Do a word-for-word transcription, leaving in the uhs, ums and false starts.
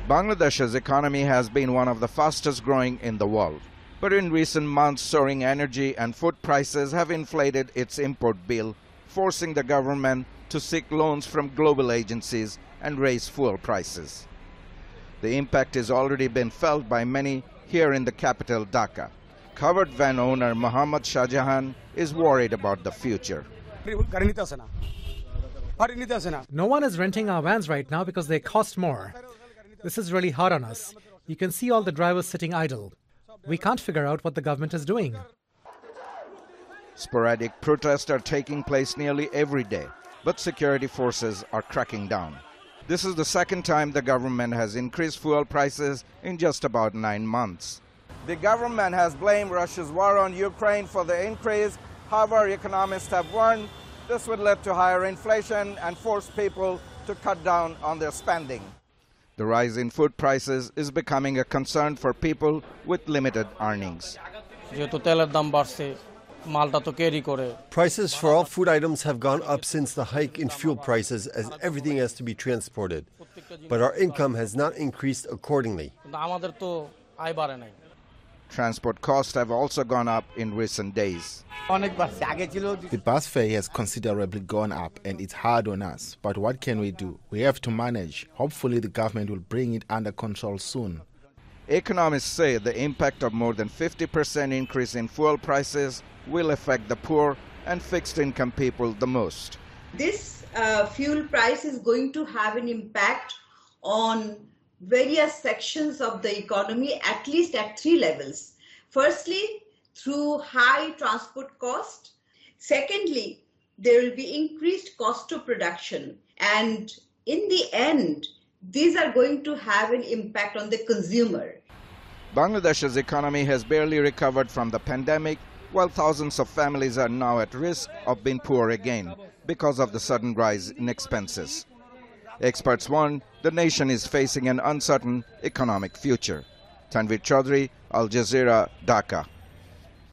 Bangladesh's economy has been one of the fastest growing in the world. But in recent months, soaring energy and food prices have inflated its import bill, forcing the government to seek loans from global agencies and raise fuel prices. The impact has already been felt by many here in the capital, Dhaka. Covered van owner Muhammad Shahjahan is worried about the future. No one is renting our vans right now because they cost more. This is really hard on us. You can see all the drivers sitting idle. We can't figure out what the government is doing. Sporadic protests are taking place nearly every day, but security forces are cracking down. This is the second time the government has increased fuel prices in just about nine months. The government has blamed Russia's war on Ukraine for the increase. However, economists have warned this would lead to higher inflation and force people to cut down on their spending. The rise in food prices is becoming a concern for people with limited earnings. Prices for all food items have gone up since the hike in fuel prices, as everything has to be transported. But our income has not increased accordingly. Transport costs have also gone up in recent days. The bus fare has considerably gone up and it's hard on us. But what can we do? We have to manage. Hopefully the government will bring it under control soon. Economists say the impact of more than fifty percent increase in fuel prices will affect the poor and fixed-income people the most. This uh, fuel price is going to have an impact on various sections of the economy, at least at three levels. Firstly, through high transport cost. Secondly, there will be increased cost of production. And in the end, these are going to have an impact on the consumer. Bangladesh's economy has barely recovered from the pandemic, while thousands of families are now at risk of being poor again because of the sudden rise in expenses. Experts warn the nation is facing an uncertain economic future. Tanvir Chaudhary, Al Jazeera, Dhaka.